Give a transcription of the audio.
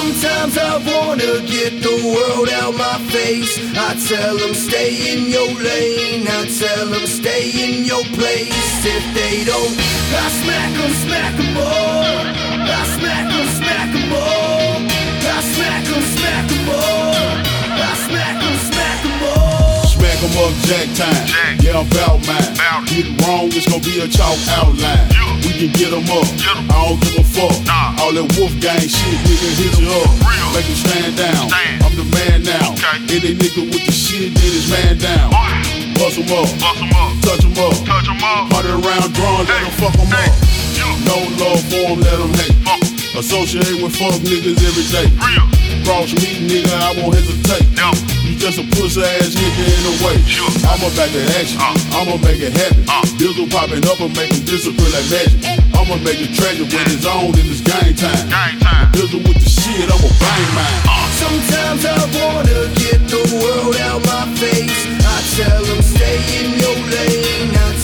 Sometimes I wanna get the world out my face. I tell them stay in your lane. I tell them stay in your place. If they don't, I smack 'em all. I smack 'em all. I smack 'em all. I smack 'em all. Smack 'em up, jack time. Yeah, I'm bout mine. Get it wrong, it's gon' be a chalk outline. We can get 'em up. I don't give a fuck. All that wolf gang shit, nigga, hit you up. Make 'em stand down. I'm the man now. Any nigga with the shit, then it's man down. Bust 'em up. Touch 'em up. 100 round drawn, let 'em fuck 'em up. No love for 'em, let 'em hate. Associate with fuck niggas every day. Cross me, nigga, I won't hesitate. You just a pussy ass nigga in the way. I'ma back to action, I'ma make it happen. Bills will popping up and make them disappear like magic. I'ma make it tragic when it's on in this game time. Bills with the shit, I'ma bang mine. Sometimes I wanna get the world out my face. I tell them stay in your lane. I